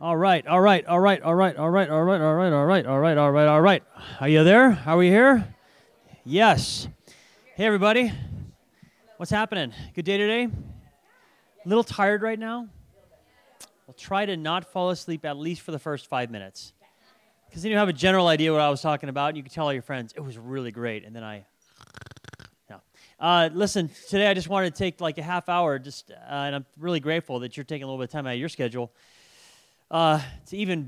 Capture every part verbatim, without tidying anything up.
All right, all right, all right, all right, all right, all right, all right, all right, all right, all right, all right. Are you there? Are we here? Yes. Hey, everybody. What's happening? Good day today? A little tired right now? Well, try to not fall asleep at least for the first five minutes. Because then you have a general idea what I was talking about, and you can tell all your friends, it was really great, and then I... No. Uh, listen, today I just wanted to take like a half hour, just, uh, and I'm really grateful that you're taking a little bit of time out of your schedule uh, to even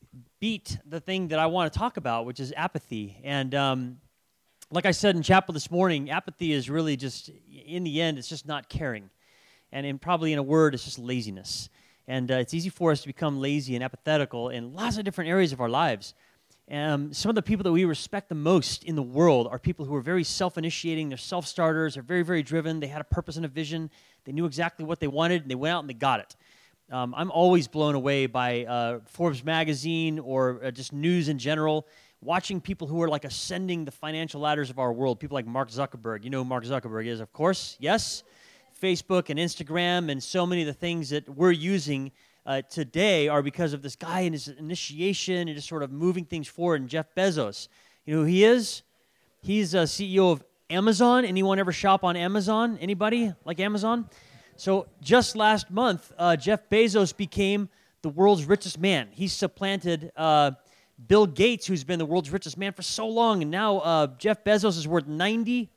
beat the thing that I want to talk about, which is apathy. And um, like I said in chapel this morning, apathy is really just, in the end, it's just not caring. And in, probably in a word, it's just laziness. And uh, it's easy for us to become lazy and apathetical in lots of different areas of our lives. Um, some of the people that we respect the most in the world are people who are very self-initiating. They're self-starters. They're very, very driven. They had a purpose and a vision. They knew exactly what they wanted, and they went out and they got it. Um, I'm always blown away by uh, Forbes magazine or uh, just news in general, watching people who are like ascending the financial ladders of our world, people like Mark Zuckerberg. You know who Mark Zuckerberg is, of course, yes? Facebook and Instagram and so many of the things that we're using uh, today are because of this guy and his initiation and just sort of moving things forward. And Jeff Bezos, you know who he is? He's a C E O of Amazon. Anyone ever shop on Amazon? Anybody like Amazon? So just last month, uh, Jeff Bezos became the world's richest man. He supplanted uh, Bill Gates, who's been the world's richest man for so long, and now uh, Jeff Bezos is worth ninety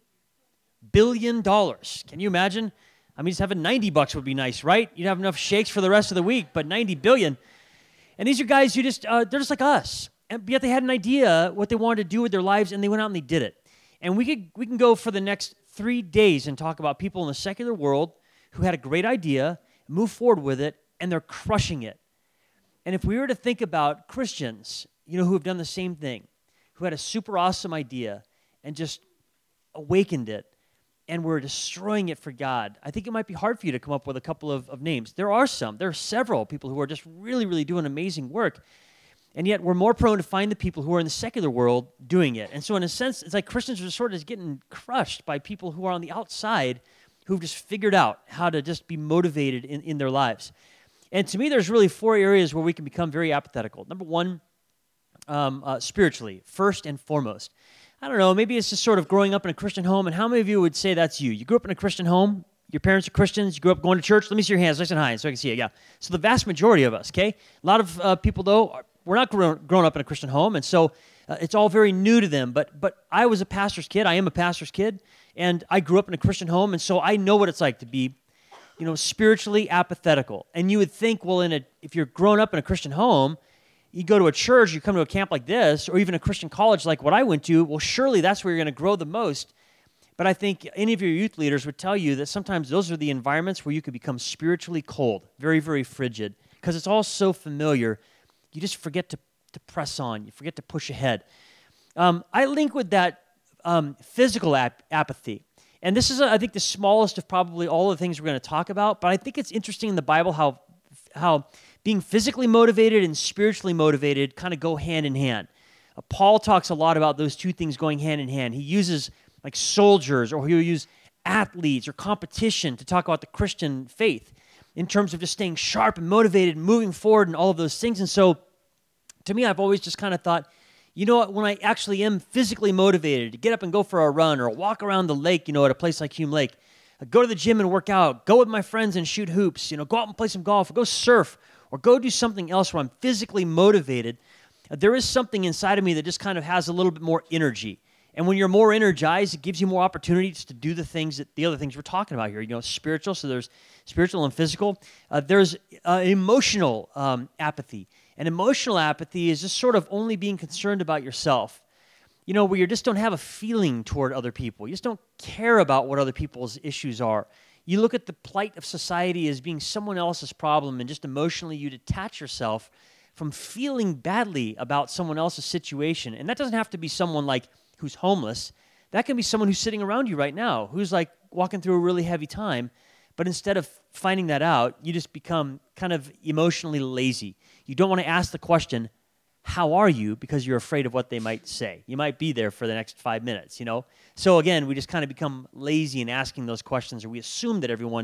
billion dollars. Can you imagine? I mean, just having ninety bucks would be nice, right? You'd have enough shakes for the rest of the week, but ninety billion. And these are guys who just, uh, they're just like us. And yet they had an idea what they wanted to do with their lives, and they went out and they did it. And we could we can go for the next three days and talk about people in the secular world who had a great idea, move forward with it, and they're crushing it. And if we were to think about Christians, you know, who have done the same thing, who had a super awesome idea and just awakened it, and we're destroying it for God, I think it might be hard for you to come up with a couple of, of names. There are some. There are several people who are just really, really doing amazing work, and yet we're more prone to find the people who are in the secular world doing it. And so in a sense, it's like Christians are sort of getting crushed by people who are on the outside who've just figured out how to just be motivated in, in their lives. And to me, there's really four areas where we can become very apathetical. Number one, um, uh, spiritually, first and foremost. I don't know, maybe it's just sort of growing up in a Christian home, and how many of you would say that's you? You grew up in a Christian home, your parents are Christians, you grew up going to church. Let me see your hands, nice and high, so I can see it, yeah. So the vast majority of us, okay? A lot of uh, people, though, are, we're not grown, grown up in a Christian home, and so uh, it's all very new to them. But but I was a pastor's kid, I am a pastor's kid, and I grew up in a Christian home, and so I know what it's like to be, you know, spiritually apathetical. And you would think, well, in a if you're grown up in a Christian home, you go to a church, you come to a camp like this, or even a Christian college like what I went to, well, surely that's where you're going to grow the most. But I think any of your youth leaders would tell you that sometimes those are the environments where you could become spiritually cold, very, very frigid, because it's all so familiar. You just forget to, to press on. You forget to push ahead. Um, I link with that um, physical ap- apathy. And this is, uh, I think, the smallest of probably all the things we're going to talk about, but I think it's interesting in the Bible how how being physically motivated and spiritually motivated kind of go hand in hand. Uh, Paul talks a lot about those two things going hand in hand. He uses like soldiers, or he'll use athletes or competition to talk about the Christian faith in terms of just staying sharp and motivated and moving forward and all of those things. And so to me, I've always just kind of thought, you know what, when I actually am physically motivated to get up and go for a run or walk around the lake, you know, at a place like Hume Lake, go to the gym and work out, go with my friends and shoot hoops, you know, go out and play some golf, or go surf, or go do something else where I'm physically motivated, uh, there is something inside of me that just kind of has a little bit more energy. And when you're more energized, it gives you more opportunities to do the things that the other things we're talking about here. You know, spiritual, so there's spiritual and physical. Uh, there's uh, emotional um, apathy. And emotional apathy is just sort of only being concerned about yourself. You know, where you just don't have a feeling toward other people. You just don't care about what other people's issues are. You look at the plight of society as being someone else's problem, and just emotionally you detach yourself from feeling badly about someone else's situation. And that doesn't have to be someone like who's homeless. That can be someone who's sitting around you right now, who's like walking through a really heavy time. But instead of finding that out, you just become kind of emotionally lazy. You don't want to ask the question, how are you? Because you're afraid of what they might say. You might be there for the next five minutes, you know? So again, we just kind of become lazy in asking those questions, or we assume that everyone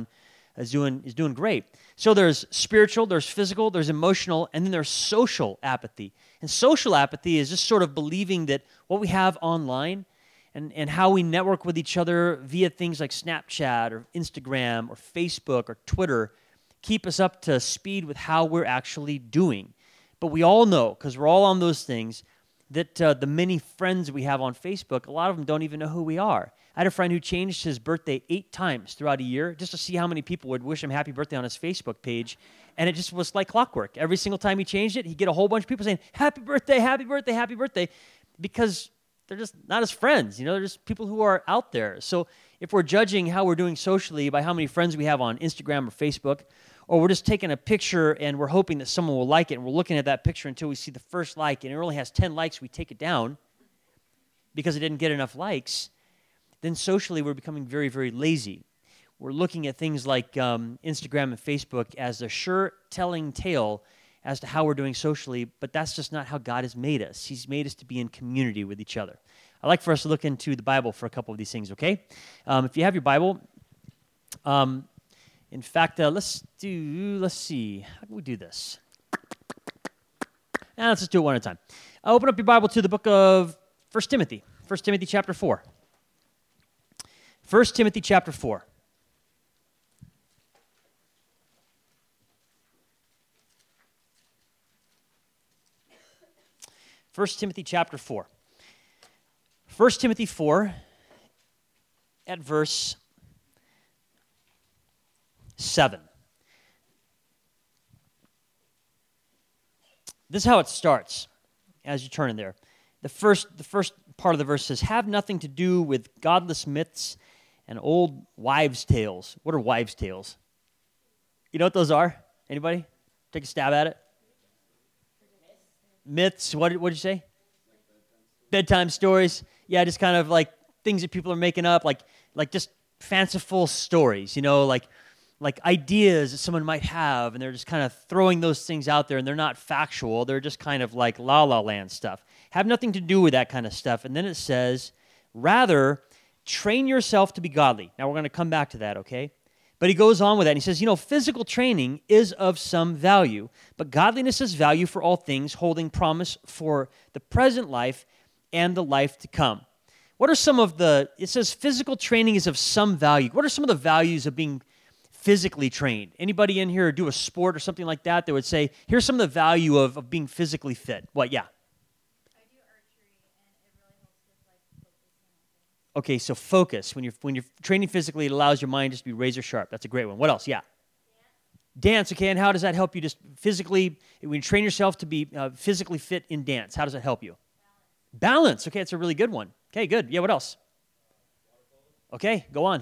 is doing is doing great. So there's spiritual, there's physical, there's emotional, and then there's social apathy. And social apathy is just sort of believing that what we have online and, and how we network with each other via things like Snapchat or Instagram or Facebook or Twitter keep us up to speed with how we're actually doing. But we all know, because we're all on those things, that uh, the many friends we have on Facebook, a lot of them don't even know who we are. I had a friend who changed his birthday eight times throughout a year just to see how many people would wish him happy birthday on his Facebook page, and it just was like clockwork. Every single time he changed it, he'd get a whole bunch of people saying, happy birthday, happy birthday, happy birthday, because they're just not his friends. You know, they're just people who are out there. So if we're judging how we're doing socially by how many friends we have on Instagram or Facebook, or we're just taking a picture and we're hoping that someone will like it, and we're looking at that picture until we see the first like, and it only has ten likes, we take it down because it didn't get enough likes, then socially we're becoming very, very lazy. We're looking at things like um, Instagram and Facebook as a sure-telling tale as to how we're doing socially, but that's just not how God has made us. He's made us to be in community with each other. I'd like for us to look into the Bible for a couple of these things, okay? Um, if you have your Bible, um, in fact, uh, let's do, let's see, how can we do this? Now, let's just do it one at a time. Uh, open up your Bible to the book of First Timothy, First Timothy chapter four. First Timothy chapter four. First Timothy chapter four. First Timothy four at verse seven. This is how it starts as you turn in there. The first, the first part of the verse says, have nothing to do with godless myths and old wives' tales. What are wives' tales? You know what those are? Anybody? Take a stab at it. Myths, what did, what did you say? Bedtime stories. Yeah, just kind of like things that people are making up, like like just fanciful stories, you know, like like ideas that someone might have, and they're just kind of throwing those things out there, and they're not factual. They're just kind of like La La Land stuff. Have nothing to do with that kind of stuff. And then it says, rather, train yourself to be godly. Now, we're going to come back to that, okay? But he goes on with that, and he says, you know, physical training is of some value, but godliness is value for all things, holding promise for the present life and the life to come. What are some of the, it says physical training is of some value. What are some of the values of being physically trained? Anybody in here do a sport or something like that that would say, here's some of the value of, of being physically fit? What, yeah? I do archery, and it really helps with like focusing on things. Okay, so focus. When you're when you're training physically, it allows your mind just to be razor sharp. That's a great one. What else? Yeah. Dance. Dance, okay, and how does that help you just physically, when you train yourself to be uh, physically fit in dance, how does that help you? Balance. Balance, okay, that's a really good one. Okay, good. Yeah, what else? Okay, go on.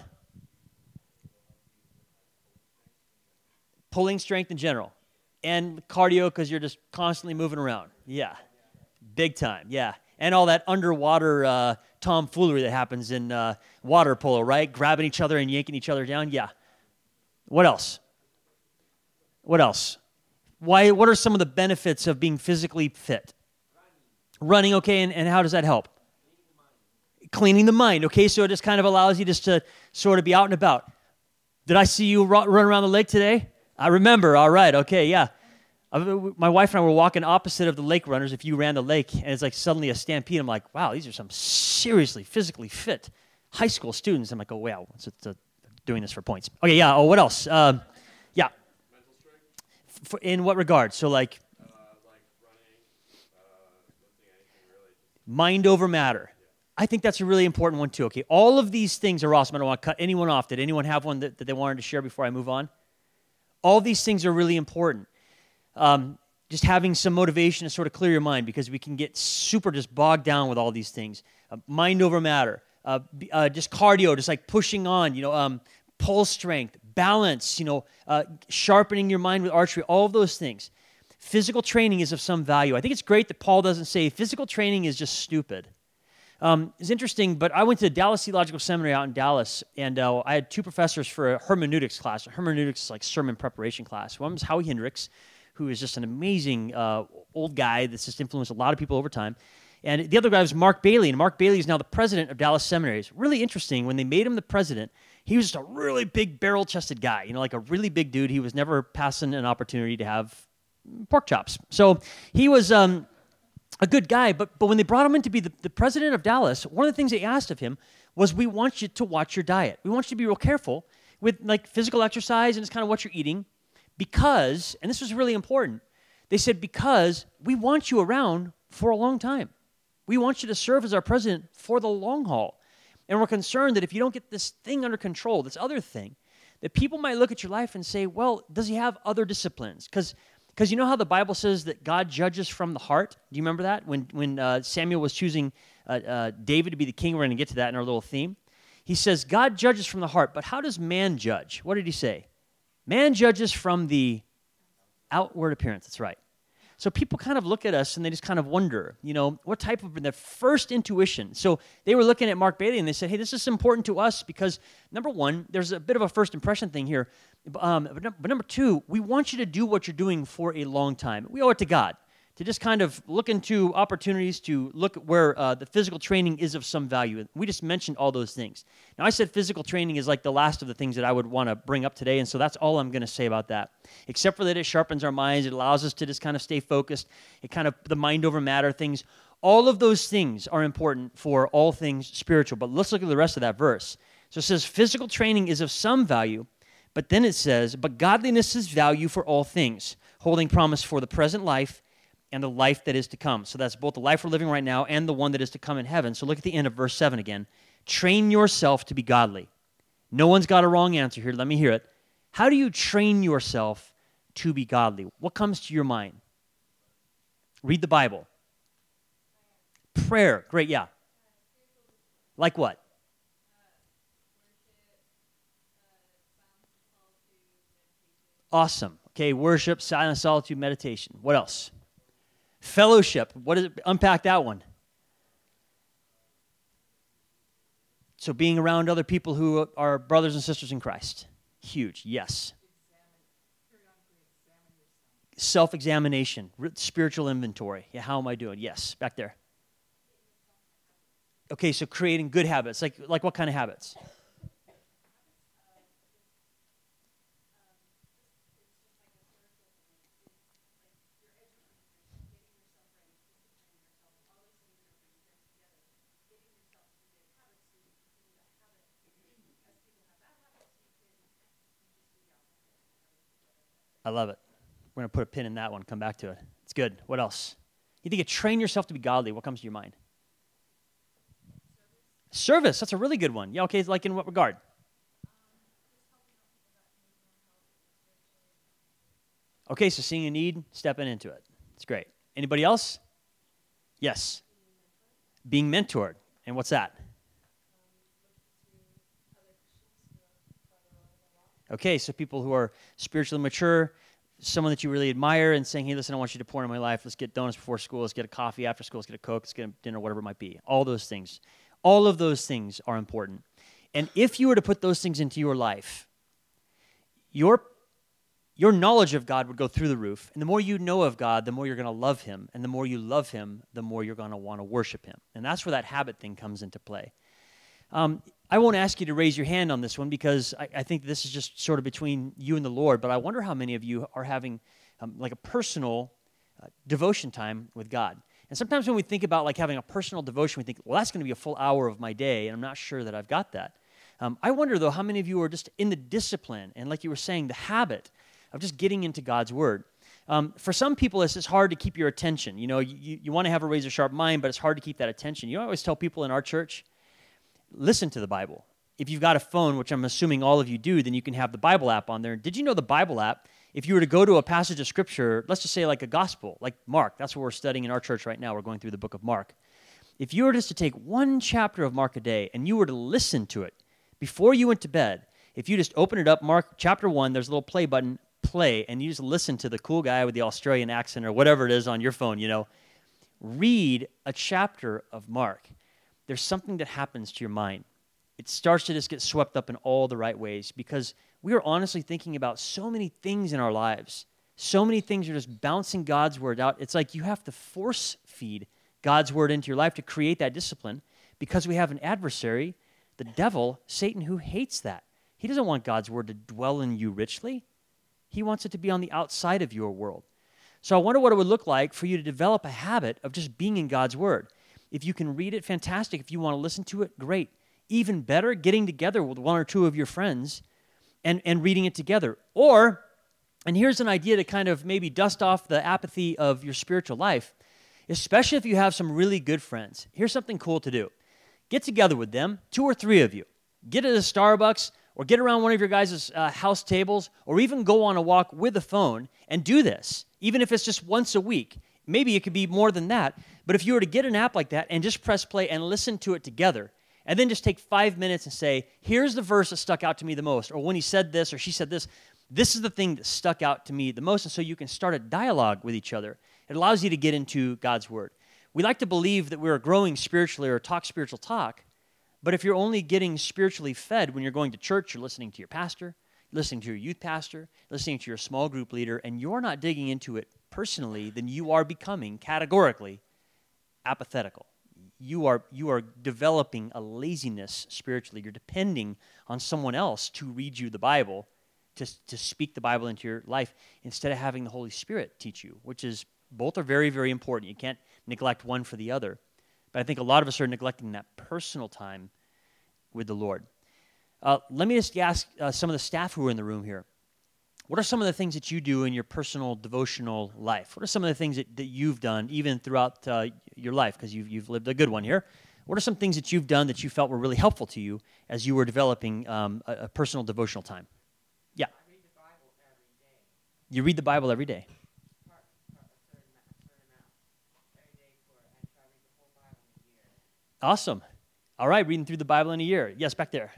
Pulling strength in general. And cardio because you're just constantly moving around. Yeah, big time, yeah. And all that underwater uh, tomfoolery that happens in uh, water polo, right? Grabbing each other and yanking each other down, yeah. What else? What else? Why? What are some of the benefits of being physically fit? Running, okay, and, and how does that help? Cleaning the mind, okay, so it just kind of allows you just to sort of be out and about. Did I see you run around the lake today? I remember, all right, okay, yeah. My wife and I were walking opposite of the lake runners if you ran the lake, and it's like suddenly a stampede. I'm like, wow, these are some seriously physically fit high school students. I'm like, oh, wow, it's, it's, uh, doing this for points. Okay, yeah, oh, what else? Um, yeah. Mental strength? For, in what regard? So like? Uh, like running, uh, lifting anything really. Mind over matter. I think that's a really important one too, okay? All of these things are awesome. I don't want to cut anyone off. Did anyone have one that, that they wanted to share before I move on? All these things are really important. Um, just having some motivation to sort of clear your mind, because we can get super just bogged down with all these things. Uh, mind over matter. Uh, uh, just cardio, just like pushing on, you know, um, pull strength, balance, you know, uh, sharpening your mind with archery, all of those things. Physical training is of some value. I think it's great that Paul doesn't say physical training is just stupid. Um, it's interesting, but I went to Dallas Theological Seminary out in Dallas, and uh, I had two professors for a hermeneutics class. Hermeneutics is like sermon preparation class. One was Howie Hendricks, who is just an amazing uh, old guy that's just influenced a lot of people over time. And the other guy was Mark Bailey, and Mark Bailey is now the president of Dallas Seminary. It's really interesting. When they made him the president, he was just a really big barrel-chested guy, you know, like a really big dude. He was never passing an opportunity to have pork chops. So he was um, a good guy, but but when they brought him in to be the, the president of Dallas, one of the things they asked of him was, we want you to watch your diet. We want you to be real careful with like physical exercise and it's kind of what you're eating because, and this was really important, they said, because we want you around for a long time. We want you to serve as our president for the long haul. And we're concerned that if you don't get this thing under control, this other thing, that people might look at your life and say, well, does he have other disciplines? Because because you know how the Bible says that God judges from the heart? Do you remember that? When, when uh, Samuel was choosing uh, uh, David to be the king, we're going to get to that in our little theme. He says, God judges from the heart, but how does man judge? What did he say? Man judges from the outward appearance. That's right. So people kind of look at us and they just kind of wonder, you know, what type of, their first intuition. So they were looking at Mark Bailey and they said, hey, this is important to us because, number one, there's a bit of a first impression thing here. Um, but, but number two, we want you to do what you're doing for a long time. We owe it to God to just kind of look into opportunities to look at where uh, the physical training is of some value. We just mentioned all those things. Now, I said physical training is like the last of the things that I would want to bring up today, and so that's all I'm going to say about that. Except for that it sharpens our minds, it allows us to just kind of stay focused, it kind of, the mind over matter things. All of those things are important for all things spiritual, but let's look at the rest of that verse. So it says, physical training is of some value, but then it says, but godliness is value for all things, holding promise for the present life and the life that is to come. So that's both the life we're living right now and the one that is to come in heaven. So look at the end of verse seven again. Train yourself to be godly. No one's got a wrong answer here. Let me hear it. How do you train yourself to be godly? What comes to your mind? Read the Bible. Prayer. Great, yeah. Like what? Awesome. Okay, worship, silence, solitude, meditation. What else? Fellowship. What is it? Unpack that one. So being around other people who are brothers and sisters in Christ. Huge. Yes. Self-examination. Spiritual inventory. Yeah, how am I doing? Yes. Back there. Okay, so creating good habits. Like, like what kind of habits? I love it. We're going to put a pin in that one, come back to it. It's good. What else? You think you train yourself to be godly. What comes to your mind? Service. That's a really good one. Yeah, okay, like in what regard? Okay, so seeing a need, stepping into it. It's great. Anybody else? Yes. Being mentored. And what's that? Okay, so people who are spiritually mature, someone that you really admire and saying, hey, listen, I want you to pour into my life. Let's get donuts before school. Let's get a coffee after school. Let's get a Coke. Let's get a dinner, whatever it might be. All those things. All of those things are important. And if you were to put those things into your life, your, your knowledge of God would go through the roof. And the more you know of God, the more you're going to love him. And the more you love him, the more you're going to want to worship him. And that's where that habit thing comes into play. Um, I won't ask you to raise your hand on this one because I, I think this is just sort of between you and the Lord, but I wonder how many of you are having um, like a personal uh, devotion time with God. And sometimes when we think about like having a personal devotion, we think, well, that's going to be a full hour of my day, and I'm not sure that I've got that. Um, I wonder, though, how many of you are just in the discipline and, like you were saying, the habit of just getting into God's Word. Um, for some people, it's just hard to keep your attention. You know, you, you want to have a razor-sharp mind, but it's hard to keep that attention. You know, I always tell people in our church, listen to the Bible. If you've got a phone, which I'm assuming all of you do, then you can have the Bible app on there. Did you know the Bible app, if you were to go to a passage of Scripture, let's just say like a gospel, like Mark, that's what we're studying in our church right now. We're going through the book of Mark. If you were just to take one chapter of Mark a day and you were to listen to it before you went to bed, if you just open it up, Mark chapter one, there's a little play button, play, and you just listen to the cool guy with the Australian accent or whatever it is on your phone, you know, read a chapter of Mark. There's something that happens to your mind. It starts to just get swept up in all the right ways because we are honestly thinking about so many things in our lives. So many things are just bouncing God's word out. It's like you have to force feed God's word into your life to create that discipline because we have an adversary, the devil, Satan, who hates that. He doesn't want God's word to dwell in you richly. He wants it to be on the outside of your world. So I wonder what it would look like for you to develop a habit of just being in God's word. If you can read it, fantastic. If you want to listen to it, great. Even better, getting together with one or two of your friends and, and reading it together. Or, and here's an idea to kind of maybe dust off the apathy of your spiritual life, especially if you have some really good friends. Here's something cool to do. Get together with them, two or three of you. Get at a Starbucks or get around one of your guys' uh, house tables or even go on a walk with a phone and do this, even if it's just once a week. Maybe it could be more than that, but if you were to get an app like that and just press play and listen to it together, and then just take five minutes and say, here's the verse that stuck out to me the most, or when he said this or she said this, this is the thing that stuck out to me the most, and so you can start a dialogue with each other. It allows you to get into God's word. We like to believe that we're growing spiritually or talk spiritual talk, but if you're only getting spiritually fed when you're going to church, you're listening to your pastor, listening to your youth pastor, listening to your small group leader, and you're not digging into it personally, then you are becoming categorically apathetical. You are you are developing a laziness spiritually. You're depending on someone else to read you the Bible, to, to speak the Bible into your life, instead of having the Holy Spirit teach you, which is, both are very, very important. You can't neglect one for the other. But I think a lot of us are neglecting that personal time with the Lord. Uh, let me just ask uh, some of the staff who are in the room here. What are some of the things that you do in your personal devotional life? What are some of the things that, that you've done even throughout uh, your life? Because you've, you've lived a good one here. What are some things that you've done that you felt were really helpful to you as you were developing um, a, a personal devotional time? Yeah. I read the Bible every day. You read the Bible every day. Part, part, a certain amount, a certain amount every day for, I try to read the whole Bible in a year. Awesome. All right, reading through the Bible in a year. Yes, back there.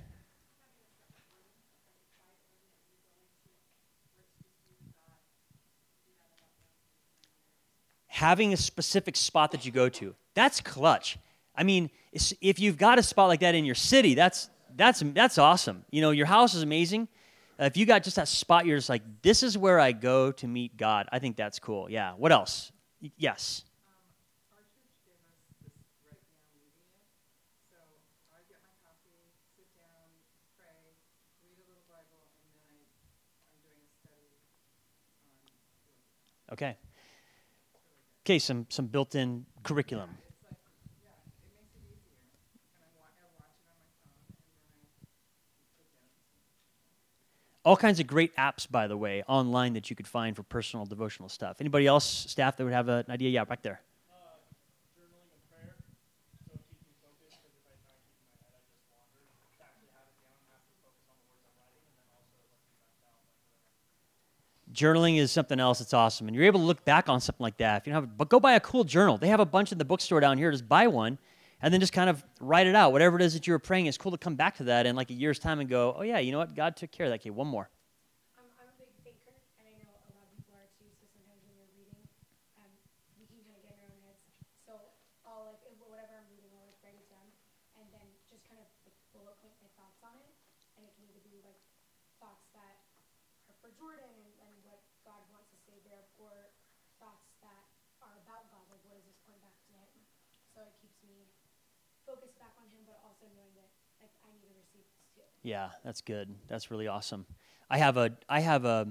Having a specific spot that you go to. That's clutch. I mean, if you've got a spot like that in your city, that's that's that's awesome. You know, your house is amazing. Uh, if you got just that spot, you're just like, this is where I go to meet God. I think that's cool. Yeah. What else? Y- yes. Um, our church gave us this right now media, so I get my coffee, sit down, pray, read a little Bible, and then I, I'm doing a study on doing it. Okay. Okay, some some built-in curriculum. It's like, yeah, it makes it easier, and I, wa- I watch it on my phone, and then I take notes. All kinds of great apps, by the way, online that you could find for personal devotional stuff. Anybody else, staff, that would have an idea? Yeah, back there. Uh, journaling and prayer, so it keeps me focused, because if I try and keep in my head, I just wander. To actually have it down, I have to focus on the words I'm writing, and then also it lets me rest out. Like whatever. Journaling is something else that's awesome, and you're able to look back on something like that. If you don't have, but go buy a cool journal. They have a bunch in the bookstore down here. Just buy one, and then just kind of write it out. Whatever it is that you were praying, it's cool to come back to that in like a year's time and go, oh yeah, you know what? God took care of that. Okay, one more. I'm, I'm a big thinker, and I know a lot of people are too, so sometimes when you're reading, um, you can kind of get in your own heads. So I'll, like, if- whatever I'm reading, I'll, like, write it down, and then just kind of, like, bullet point my thoughts on it, and it can either be, like, thoughts that are for Jordan and, and what God wants to say there, or thoughts that are about God, like, what does this point back to him? So it keeps me focused back on him, but also knowing that, like, I need to receive this too. Yeah, that's good. That's really awesome. I have a, I have a,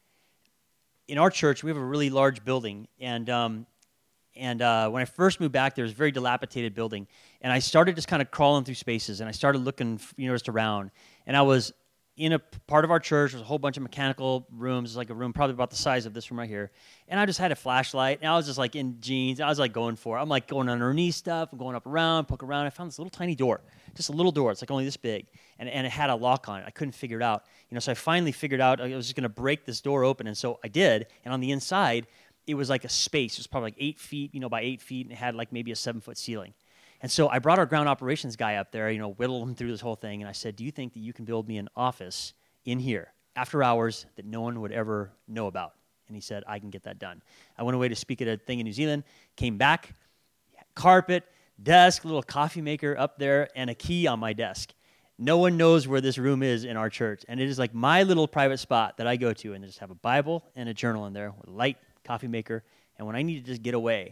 in our church, we have a really large building, and um, and uh, when I first moved back, there was a very dilapidated building, and I started just kind of crawling through spaces, and I started looking, you know, just around, and I was in a p- part of our church. There's a whole bunch of mechanical rooms. It's like a room probably about the size of this room right here, and I just had a flashlight, and I was just like in jeans. I was like going for it. I'm like going underneath stuff, I'm going up around, poke around. I found this little tiny door, just a little door. It's like only this big, and, and it had a lock on it. I couldn't figure it out. You know, so I finally figured out I was just going to break this door open, and so I did. And on the inside, it was like a space. It was probably like eight feet, you know, by eight feet, and it had like maybe a seven-foot ceiling. And so I brought our ground operations guy up there, you know, whittled him through this whole thing, and I said, do you think that you can build me an office in here after hours that no one would ever know about? And he said, I can get that done. I went away to speak at a thing in New Zealand, came back, carpet, desk, little coffee maker up there, and a key on my desk. No one knows where this room is in our church, and it is like my little private spot that I go to, and I just have a Bible and a journal in there with a light, coffee maker, and when I need to just get away,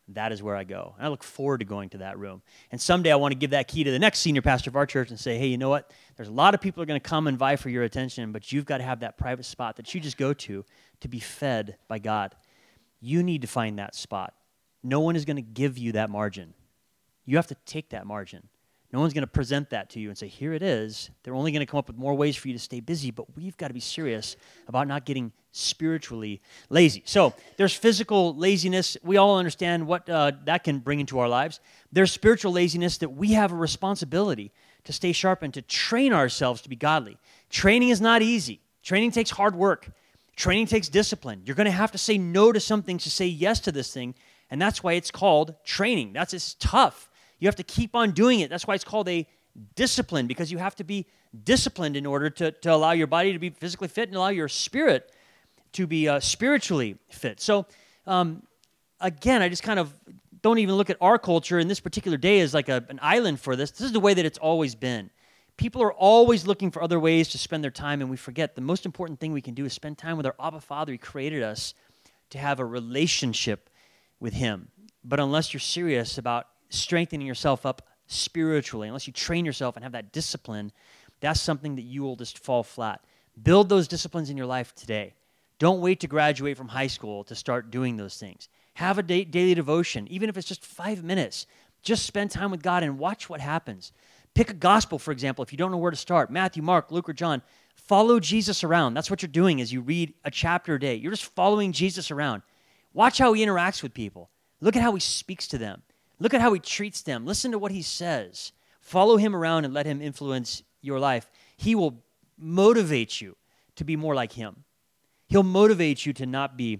that is where I go. And I look forward to going to that room. And someday I want to give that key to the next senior pastor of our church and say, hey, you know what? There's a lot of people who are going to come and vie for your attention, but you've got to have that private spot that you just go to to be fed by God. You need to find that spot. No one is going to give you that margin. You have to take that margin. No one's going to present that to you and say, here it is. They're only going to come up with more ways for you to stay busy, but we've got to be serious about not getting spiritually lazy. So there's physical laziness. We all understand what uh, that can bring into our lives. There's spiritual laziness that we have a responsibility to stay sharp and to train ourselves to be godly. Training is not easy. Training takes hard work. Training takes discipline. You're going to have to say no to some things to say yes to this thing, and that's why it's called training. That's it's tough. You have to keep on doing it. That's why it's called a discipline, because you have to be disciplined in order to, to allow your body to be physically fit and allow your spirit to be uh, spiritually fit. So, um, again, I just kind of don't even look at our culture in this particular day as like a, an island for this. This is the way that it's always been. People are always looking for other ways to spend their time, and we forget the most important thing we can do is spend time with our Abba Father. He created us to have a relationship with Him. But unless you're serious about strengthening yourself up spiritually, unless you train yourself and have that discipline, that's something that you will just fall flat. Build those disciplines in your life today. Don't wait to graduate from high school to start doing those things. Have a da- daily devotion, even if it's just five minutes. Just spend time with God and watch what happens. Pick a gospel, for example, if you don't know where to start. Matthew, Mark, Luke, or John. Follow Jesus around. That's what you're doing as you read a chapter a day. You're just following Jesus around. Watch how He interacts with people. Look at how He speaks to them. Look at how He treats them. Listen to what He says. Follow Him around and let Him influence your life. He will motivate you to be more like Him. He'll motivate you to not be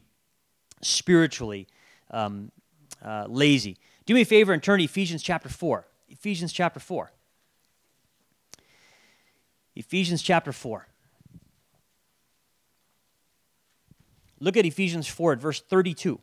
spiritually um, uh, lazy. Do me a favor and turn to Ephesians chapter four. Ephesians chapter four. Ephesians chapter four. Look at Ephesians four at verse thirty-two.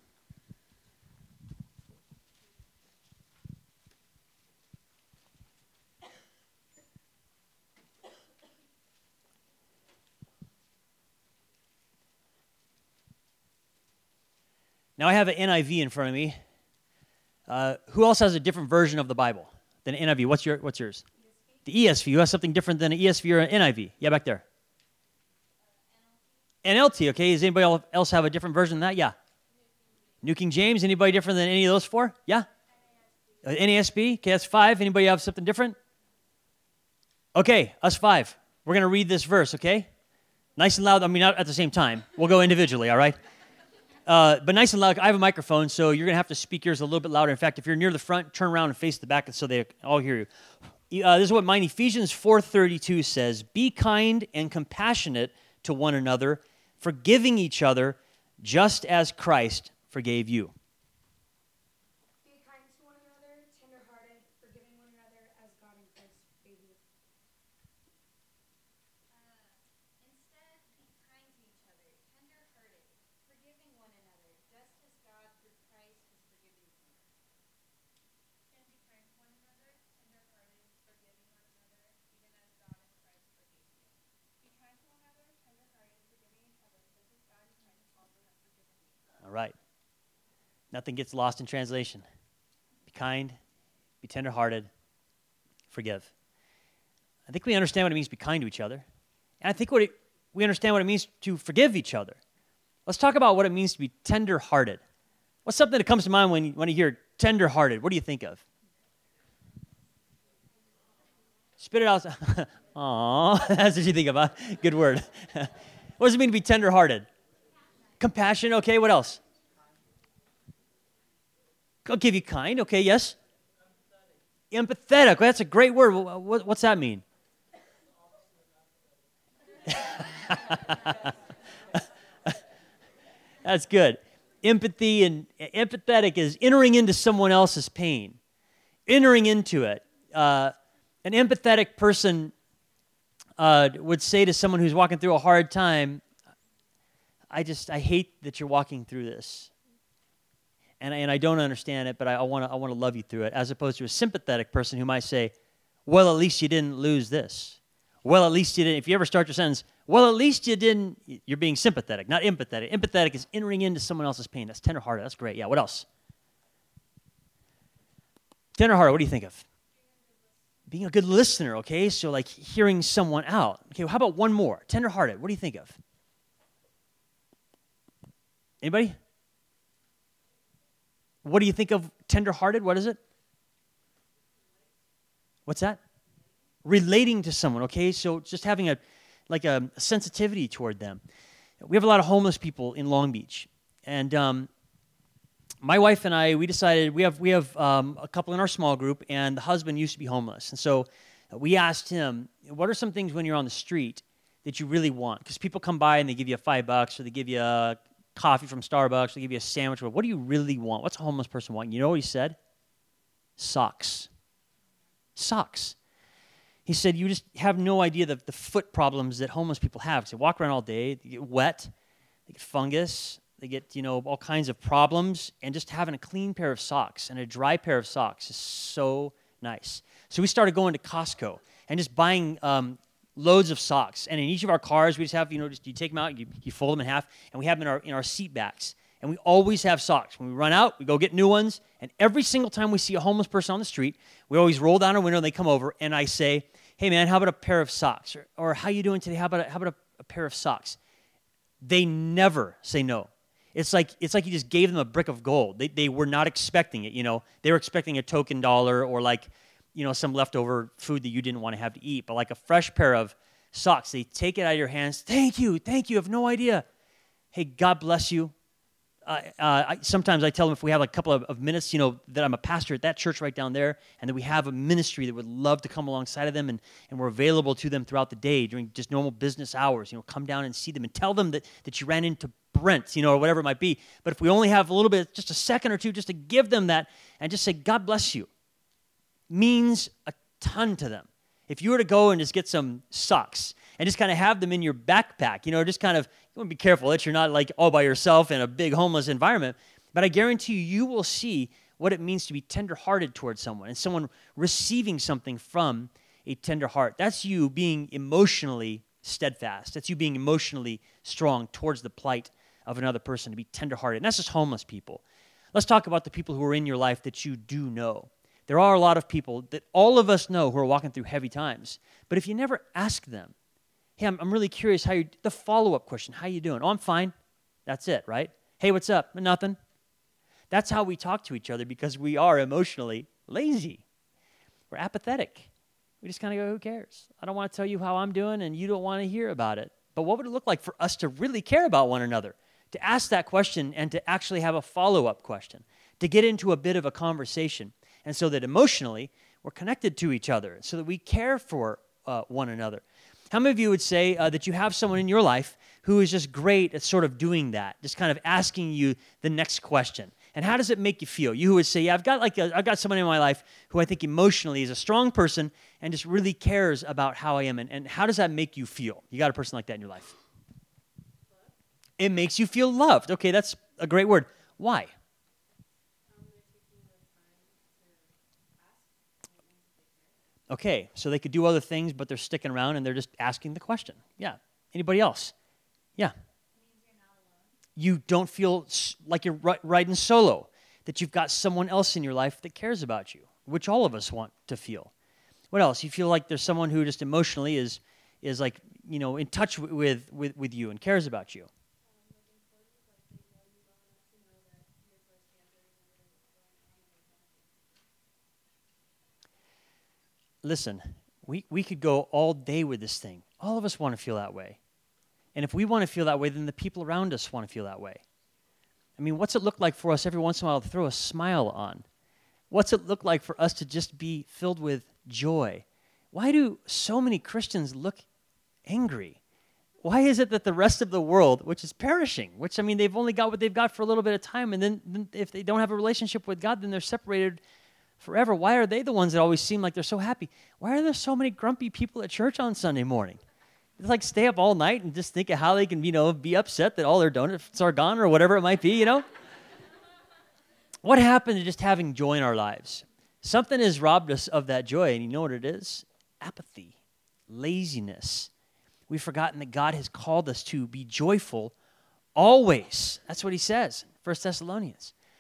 Now I have an N I V in front of me. Uh, who else has a different version of the Bible than N I V? What's your what's yours? The E S V. You have something different than an E S V or an N I V? Yeah, back there. N L T. Okay. Does anybody else have a different version than that? Yeah. New King James. Anybody different than any of those four? Yeah. Uh, N A S B. Okay, that's five. Anybody have something different? Okay, us five. We're gonna read this verse. Okay. Nice and loud. I mean, not at the same time. We'll go individually. All right. Uh, but nice and loud. I have a microphone, so you're going to have to speak yours a little bit louder. In fact, if you're near the front, turn around and face the back so they all hear you. Uh, this is what mine, Ephesians four thirty-two says, be kind and compassionate to one another, forgiving each other, just as Christ forgave you. Be kind to one another, tenderhearted, forgiving one another as God in Christ forgave you. Instead, be kind to each other, tender-hearted, forgiving one another, just as God through Christ has forgiven you. And be kind to one another, tender-hearted, forgiving one another, even as God in Christ forgave you. Be kind to one another, tender-hearted, forgiving each other, just as God in Christ also has forgiven you. All right. Nothing gets lost in translation. Be kind, be tender-hearted, forgive. I think we understand what it means to be kind to each other. And I think what it, we understand what it means to forgive each other. Let's talk about what it means to be tender-hearted. What's something that comes to mind when you, when you hear tender-hearted? What do you think of? Spit it out. Aw, that's what you think about. Good word. What does it mean to be tender-hearted? Compassion, okay, what else? I'll give you kind, okay, yes? Empathetic, well, that's a great word. What, what's that mean? That's good. Empathy and empathetic is entering into someone else's pain, entering into it. Uh, an empathetic person uh, would say to someone who's walking through a hard time, I just, I hate that you're walking through this. And, and I don't understand it, but I, I want to I want to love you through it, as opposed to a sympathetic person who might say, well, at least you didn't lose this. Well, at least you didn't. If you ever start your sentence, well, at least you didn't, you're being sympathetic, not empathetic. Empathetic is entering into someone else's pain. That's tenderhearted. That's great. Yeah, what else? Tenderhearted, what do you think of? Being a good listener, okay? So like hearing someone out. Okay, well, how about one more? Tenderhearted, what do you think of? Anybody? What do you think of tenderhearted? What is it? What's that? Relating to someone, okay? So just having a like a sensitivity toward them. We have a lot of homeless people in Long Beach. And um, my wife and I, we decided, we have we have um, a couple in our small group, and the husband used to be homeless. And so we asked him, what are some things when you're on the street that you really want? Because people come by and they give you five bucks, or they give you a coffee from Starbucks, or they give you a sandwich. What do you really want? What's a homeless person want? You know what he said? Socks. Socks. He said, you just have no idea the, the foot problems that homeless people have. They walk around all day, they get wet, they get fungus, they get, you know, all kinds of problems, and just having a clean pair of socks and a dry pair of socks is so nice. So we started going to Costco and just buying um, loads of socks. And in each of our cars, we just have, you know, just you take them out, you, you fold them in half, and we have them in our, in our seat backs. And we always have socks. When we run out, we go get new ones. And every single time we see a homeless person on the street, we always roll down our window and they come over, and I say, hey, man, how about a pair of socks? Or, or how you doing today? How about a, how about a, a pair of socks? They never say no. It's like it's like you just gave them a brick of gold. They they were not expecting it, you know. They were expecting a token dollar or like, you know, some leftover food that you didn't want to have to eat. But like a fresh pair of socks, they take it out of your hands. Thank you, thank you. I have no idea. Hey, God bless you. Uh, uh, I, sometimes I tell them if we have like a couple of, of minutes, you know, that I'm a pastor at that church right down there, and that we have a ministry that would love to come alongside of them, and, and we're available to them throughout the day during just normal business hours. You know, come down and see them and tell them that, that you ran into Brent, you know, or whatever it might be. But if we only have a little bit, just a second or two, just to give them that and just say, God bless you, means a ton to them. If you were to go and just get some socks and just kind of have them in your backpack, you know, just kind of, you want to be careful that you're not like all by yourself in a big homeless environment, but I guarantee you, you will see what it means to be tenderhearted towards someone and someone receiving something from a tender heart. That's you being emotionally steadfast. That's you being emotionally strong towards the plight of another person, to be tenderhearted. And that's just homeless people. Let's talk about the people who are in your life that you do know. There are a lot of people that all of us know who are walking through heavy times, but if you never ask them, hey, I'm, I'm really curious how you, the follow-up question, how you doing? Oh, I'm fine. That's it, right? Hey, what's up? Nothing. That's how we talk to each other because we are emotionally lazy. We're apathetic. We just kind of go, who cares? I don't want to tell you how I'm doing, and you don't want to hear about it. But what would it look like for us to really care about one another? To ask that question and to actually have a follow-up question, to get into a bit of a conversation, and so that emotionally we're connected to each other, so that we care for uh, one another. How many of you would say uh, that you have someone in your life who is just great at sort of doing that, just kind of asking you the next question? And how does it make you feel? You who would say, yeah, I've got like a, I've got someone in my life who I think emotionally is a strong person and just really cares about how I am. And, and how does that make you feel? You got a person like that in your life? It makes you feel loved. Okay, that's a great word. Why? Okay, so they could do other things, but they're sticking around and they're just asking the question. Yeah. Anybody else? Yeah. You don't feel like you're riding solo, that you've got someone else in your life that cares about you, which all of us want to feel. What else? You feel like there's someone who just emotionally is is like, you know, in touch with, with, with you and cares about you. Listen, we, we could go all day with this thing. All of us want to feel that way. And if we want to feel that way, then the people around us want to feel that way. I mean, what's it look like for us every once in a while to throw a smile on? What's it look like for us to just be filled with joy? Why do so many Christians look angry? Why is it that the rest of the world, which is perishing, which, I mean, they've only got what they've got for a little bit of time, and then, then if they don't have a relationship with God, then they're separated forever. Why are they the ones that always seem like they're so happy? Why are there so many grumpy people at church on Sunday morning? They like stay up all night and just think of how they can, you know, be upset that all their donuts are gone or whatever it might be, you know? What happened to just having joy in our lives? Something has robbed us of that joy, and you know what it is? Apathy, laziness. We've forgotten that God has called us to be joyful always. That's what he says in First Thessalonians.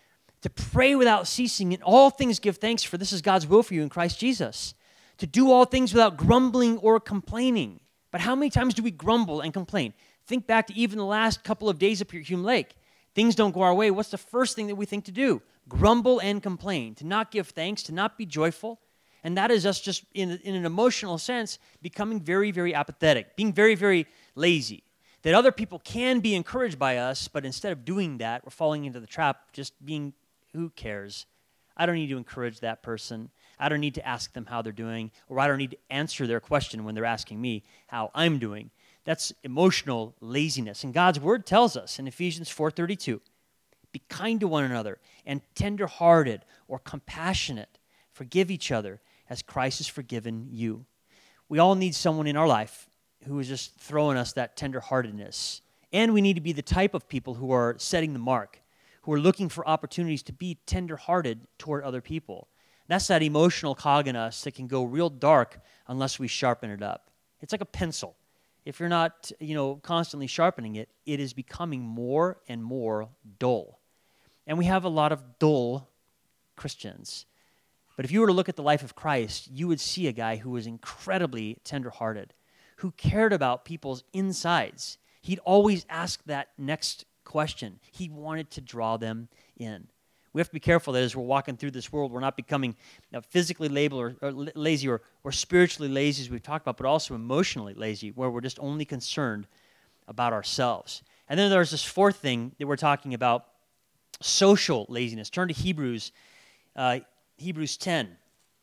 to pray without ceasing, in all things give thanks, for this is God's will for you in Christ Jesus. To do all things without grumbling or complaining. But how many times do we grumble and complain? Think back to even the last couple of days up here at Hume Lake. Things don't go our way. What's the first thing that we think to do? Grumble and complain, to not give thanks, to not be joyful. And that is us just, in, in an emotional sense, becoming very, very apathetic, being very, very lazy. That other people can be encouraged by us, but instead of doing that, we're falling into the trap, just being, who cares? I don't need to encourage that person. I don't need to ask them how they're doing, or I don't need to answer their question when they're asking me how I'm doing. That's emotional laziness. And God's word tells us in Ephesians four thirty-two, be kind to one another and tender-hearted or compassionate. Forgive each other as Christ has forgiven you. We all need someone in our life who is just throwing us that tender-heartedness. And we need to be the type of people who are setting the mark, who are looking for opportunities to be tender-hearted toward other people. That's that emotional cog in us that can go real dark unless we sharpen it up. It's like a pencil. If you're not, you know, constantly sharpening it, it is becoming more and more dull. And we have a lot of dull Christians. But if you were to look at the life of Christ, you would see a guy who was incredibly tender-hearted, who cared about people's insides. He'd always ask that next question. He wanted to draw them in. We have to be careful that as we're walking through this world, we're not becoming you know, physically labeled or, or lazy or, or spiritually lazy, as we've talked about, but also emotionally lazy, where we're just only concerned about ourselves. And then there's this fourth thing that we're talking about, social laziness. Turn to Hebrews, uh, Hebrews ten.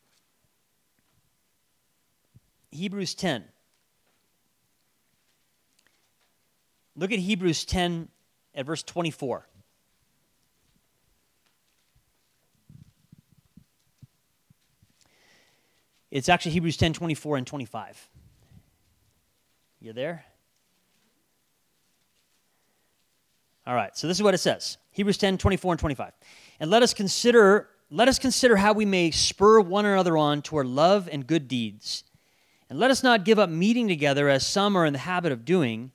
Hebrews ten. Look at Hebrews ten at verse twenty-four. It's actually Hebrews ten, twenty-four and twenty-five. You there? All right, so this is what it says. Hebrews ten, twenty-four and twenty-five. And let us consider, let us consider how we may spur one another on toward love and good deeds. And let us not give up meeting together as some are in the habit of doing,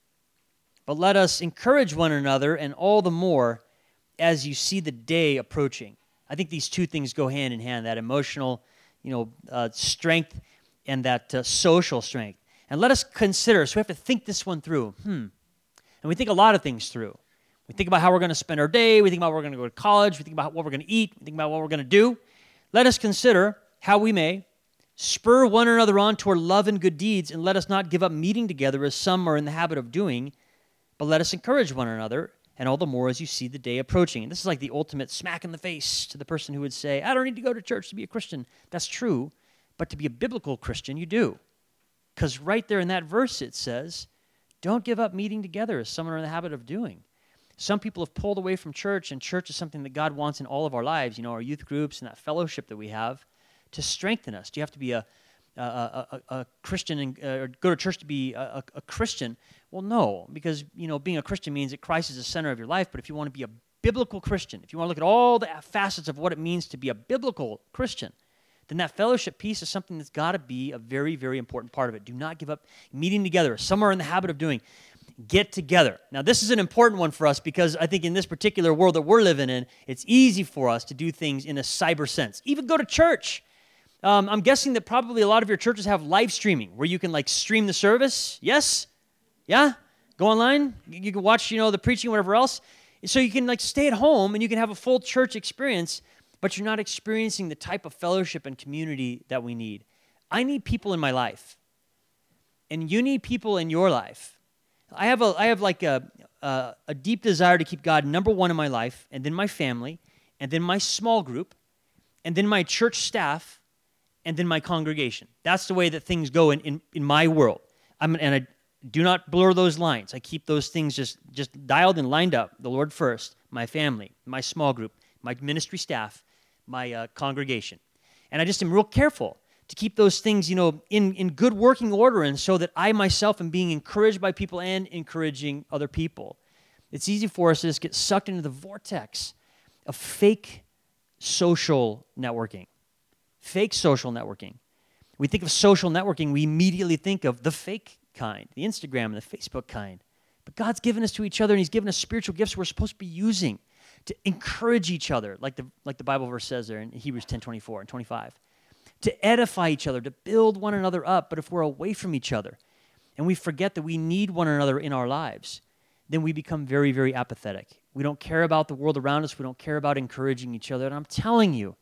but let us encourage one another, and all the more as you see the day approaching. I think these two things go hand in hand, that emotional you know, uh, strength and that uh, social strength. And let us consider, so we have to think this one through. Hmm. And we think a lot of things through. We think about how we're going to spend our day. We think about where we're going to go to college. We think about what we're going to eat. We think about what we're going to do. Let us consider how we may spur one another on toward love and good deeds, and let us not give up meeting together as some are in the habit of doing, but let us encourage one another, and all the more as you see the day approaching. And this is like the ultimate smack in the face to the person who would say, I don't need to go to church to be a Christian. That's true, but to be a biblical Christian, you do. Because right there in that verse it says, don't give up meeting together as some are in the habit of doing. Some people have pulled away from church, and church is something that God wants in all of our lives, you know, our youth groups and that fellowship that we have to strengthen us. Do you have to be a, a, a, a Christian and uh, or go to church to be a, a, a Christian? Well, no, because, you know, being a Christian means that Christ is the center of your life, but if you want to be a biblical Christian, if you want to look at all the facets of what it means to be a biblical Christian, then that fellowship piece is something that's got to be a very, very important part of it. Do not give up meeting together. Some are in the habit of doing. Get together. Now, this is an important one for us because I think in this particular world that we're living in, it's easy for us to do things in a cyber sense. Even go to church. Um, I'm guessing that probably a lot of your churches have live streaming where you can like stream the service. Yes? Yeah? Go online. You can watch, you know, the preaching, whatever else. So you can like stay at home and you can have a full church experience, but you're not experiencing the type of fellowship and community that we need. I need people in my life, and you need people in your life. I have a, I have like a, a, a deep desire to keep God number one in my life, and then my family, and then my small group, and then my church staff, and then my congregation. That's the way that things go in, in, in my world. I'm, and I do not blur those lines. I keep those things just, just dialed and lined up. The Lord first, my family, my small group, my ministry staff, my uh, congregation. And I just am real careful to keep those things, you know, in, in good working order, and so that I myself am being encouraged by people and encouraging other people. It's easy for us to just get sucked into the vortex of fake social networking. Fake social networking. We think of social networking, we immediately think of the fake kind, the Instagram and the Facebook kind. But God's given us to each other, and He's given us spiritual gifts we're supposed to be using. to encourage each other, like the, like the Bible verse says there in Hebrews ten twenty-four and twenty-five, to edify each other, to build one another up. But if we're away from each other and we forget that we need one another in our lives, then we become very, very apathetic. We don't care about the world around us. We don't care about encouraging each other. And I'm telling you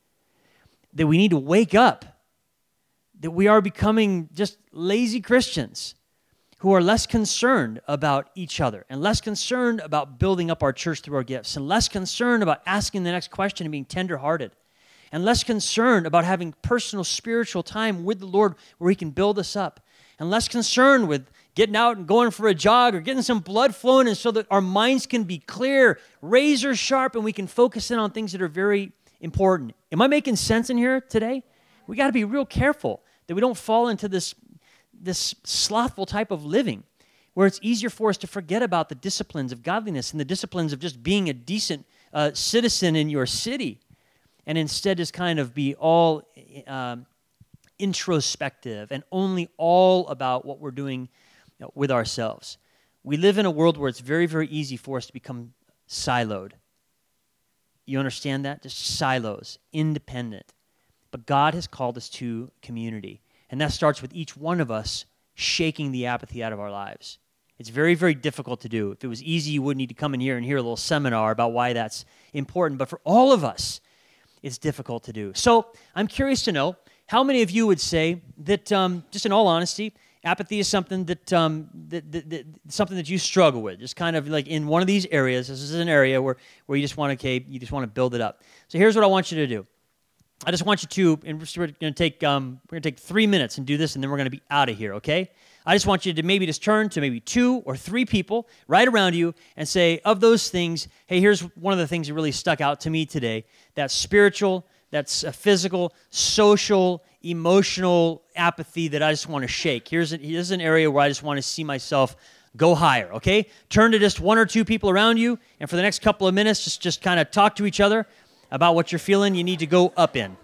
that we need to wake up, that we are becoming just lazy Christians who are less concerned about each other and less concerned about building up our church through our gifts and less concerned about asking the next question and being tenderhearted and less concerned about having personal spiritual time with the Lord where he can build us up and less concerned with getting out and going for a jog or getting some blood flowing and so that our minds can be clear, razor sharp, and we can focus in on things that are very important. Am I making sense in here today? We got to be real careful that we don't fall into this this slothful type of living where it's easier for us to forget about the disciplines of godliness and the disciplines of just being a decent uh, citizen in your city and instead just kind of be all um, introspective and only all about what we're doing you know, with ourselves. We live in a world where it's very, very easy for us to become siloed. You understand that? Just silos, independent. But God has called us to community. And that starts with each one of us shaking the apathy out of our lives. It's very, very difficult to do. If it was easy, you wouldn't need to come in here and hear a little seminar about why that's important. But for all of us, it's difficult to do. So I'm curious to know, how many of you would say that, um, just in all honesty, apathy is something that, um, that, that, that something that you struggle with? Just kind of like in one of these areas. This is an area where, where you just want to, okay, you just want to build it up. So here's what I want you to do. I just want you to, and we're going to take um, we're going to take three minutes and do this, and then we're going to be out of here, okay? I just want you to maybe just turn to maybe two or three people right around you and say, of those things, hey, here's one of the things that really stuck out to me today. That's spiritual, that's a physical, social, emotional apathy that I just want to shake. Here's, a, here's an area where I just want to see myself go higher, okay? Turn to just one or two people around you, and for the next couple of minutes, just, just kind of talk to each other about what you're feeling you need to go up in.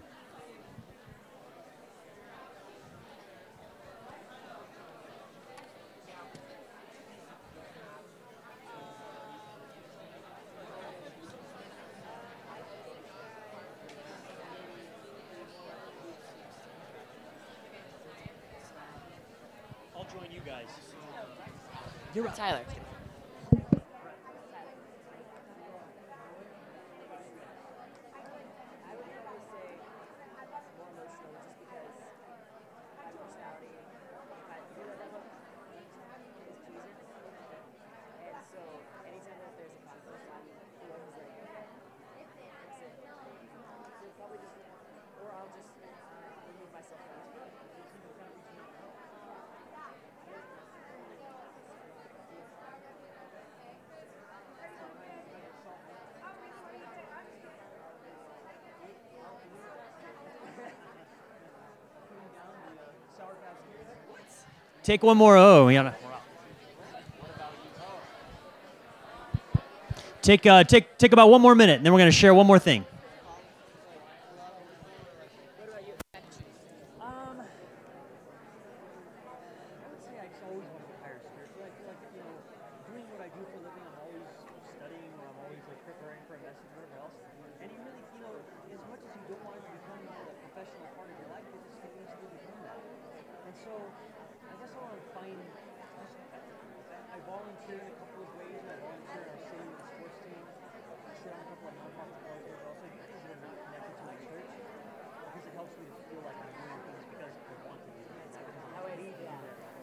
I'll join you guys. You're right. Tyler. Take one more. Oh, we gotta. Take uh, take take about one more minute, and then we're gonna share one more thing. Um, I would say I just always want to get higher spiritually. I feel like you know, doing what I do for a living, I'm always studying, or I'm always like preparing for a message, or whatever else. And you really, you know, as much as you don't want to become a professional part of your life, you just think you should become that. And so. I guess I want to find, just, I volunteer in a couple of ways. I volunteer in our city with the sports team. I sit on a couple of nonprofit boards, but also do things that are not connected to my church because it helps me to feel like I'm doing things because I want to do them. How I need that.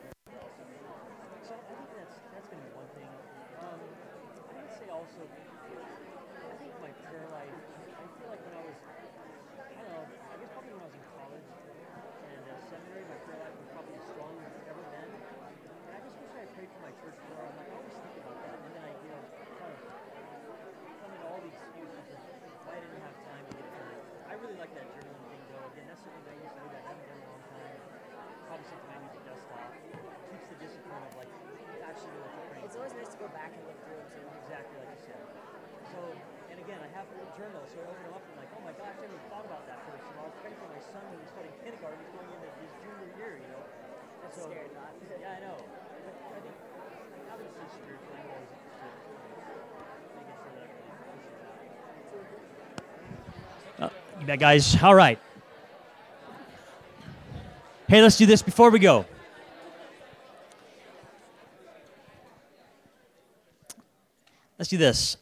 So I think that's that's going to be one thing. Um, I would say also, I think my prayer life, I feel like when I was, I don't know, I guess probably when I was in college and uh, seminary, my prayer life was probably the strongest it's ever been. And I just wish I had prayed for my church more. I'm like, I always think about that. And then I, you know, kind of come into all the excuses of why I didn't have time to get it done. I really like that journaling thing, though. Again, that's something that I used to do that I haven't done in a long time. Probably something I need to dust off. It keeps the discipline of, like, actually what you're praying. It's always nice to go back and look through it too. Exactly like you said. So, and again, I have a little journal, so I open them up and I'm like, oh my gosh, I never thought about that first. You know, I was praying for my son when he was starting kindergarten. He's going into his junior year, you know. That's So, scary thought. yeah, I know. But I think now that it's so spiritual, I'm always interested in making sure that I can push it. You bet, guys. All right. Hey, let's do this before we go. Let's do this.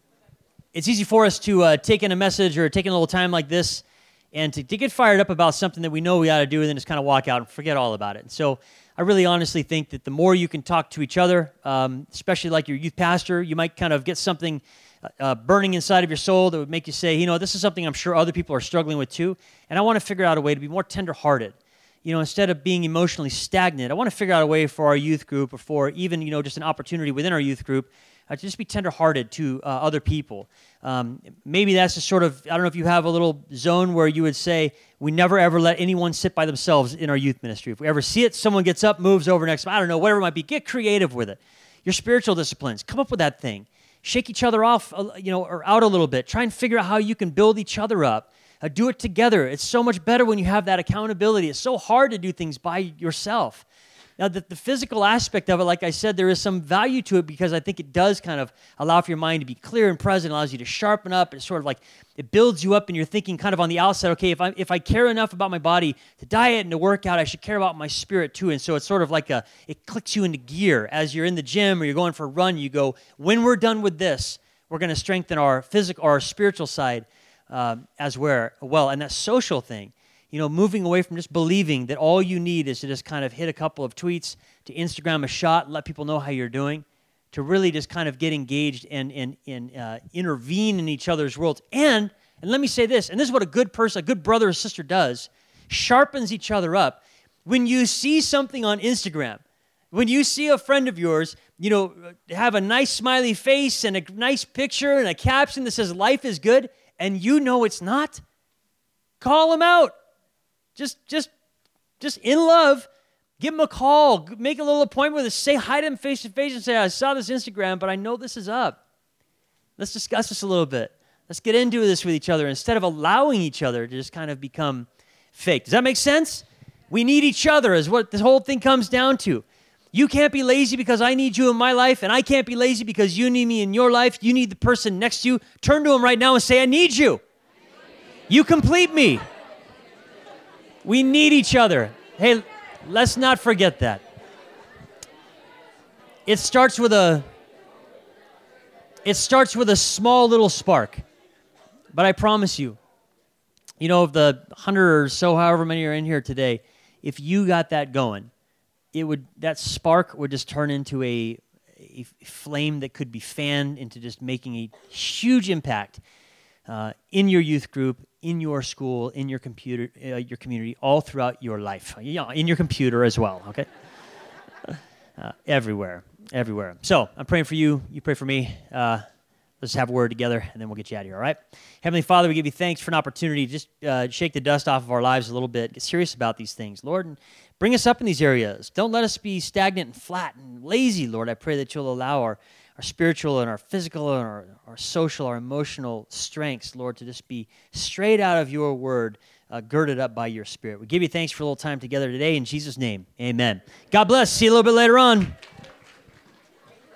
It's easy for us to uh, take in a message or take in a little time like this and to, to get fired up about something that we know we got to do and then just kind of walk out and forget all about it. And so I really honestly think that the more you can talk to each other, um, especially like your youth pastor, you might kind of get something uh, burning inside of your soul that would make you say, you know, this is something I'm sure other people are struggling with too, and I want to figure out a way to be more tender-hearted. You know, instead of being emotionally stagnant, I want to figure out a way for our youth group or for even, you know, just an opportunity within our youth group uh, to just be tender-hearted to uh, other people. Um, maybe that's just sort of, I don't know if you have a little zone where you would say, we never ever let anyone sit by themselves in our youth ministry. If we ever see it, someone gets up, moves over next, I don't know, whatever it might be, get creative with it. Your spiritual disciplines, come up with that thing. Shake each other off, uh, you know, or out a little bit. Try and figure out how you can build each other up. Uh, do it together. It's so much better when you have that accountability. It's so hard to do things by yourself. Now, the, the physical aspect of it, like I said, there is some value to it because I think it does kind of allow for your mind to be clear and present, allows you to sharpen up. It's sort of like it builds you up and you're thinking kind of on the outside, okay, if I if I care enough about my body to diet and to work out, I should care about my spirit too. And so it's sort of like a, it clicks you into gear. As you're in the gym or you're going for a run, you go, when we're done with this, we're going to strengthen our physical or our spiritual side um, as well. And that social thing. You know, moving away from just believing that all you need is to just kind of hit a couple of tweets, to Instagram a shot, let people know how you're doing, to really just kind of get engaged and, and, and uh, intervene in each other's worlds. And, and let me say this, and this is what a good person, a good brother or sister does, sharpens each other up. When you see something on Instagram, when you see a friend of yours, you know, have a nice smiley face and a nice picture and a caption that says life is good, and you know it's not, call them out. Just, just, just in love, give him a call, make a little appointment with us, say hi to him face to face and say, I saw this Instagram, but I know this is up. Let's discuss this a little bit. Let's get into this with each other instead of allowing each other to just kind of become fake. Does that make sense? We need each other is what this whole thing comes down to. You can't be lazy because I need you in my life, and I can't be lazy because you need me in your life. You need the person next to you. Turn to him right now and say, I need you. You complete me. We need each other. Hey, let's not forget that. It starts with a it starts with a small little spark. But I promise you, you know, of the hundred or so, however many are in here today, if you got that going, it would that spark would just turn into a, a flame that could be fanned into just making a huge impact uh, in your youth group, in your school, in your computer, uh, your community, all throughout your life. Yeah, in your computer as well, okay? uh, everywhere, everywhere. So I'm praying for you. You pray for me. Uh, let's have a word together, and then we'll get you out of here, all right? Heavenly Father, we give you thanks for an opportunity to just uh, shake the dust off of our lives a little bit, get serious about these things, Lord, and bring us up in these areas. Don't let us be stagnant and flat and lazy, Lord. I pray that you'll allow our our spiritual and our physical and our, our social, our emotional strengths, Lord, to just be straight out of your word, uh, girded up by your spirit. We give you thanks for a little time together today. In Jesus' name, amen. God bless. See you a little bit later on.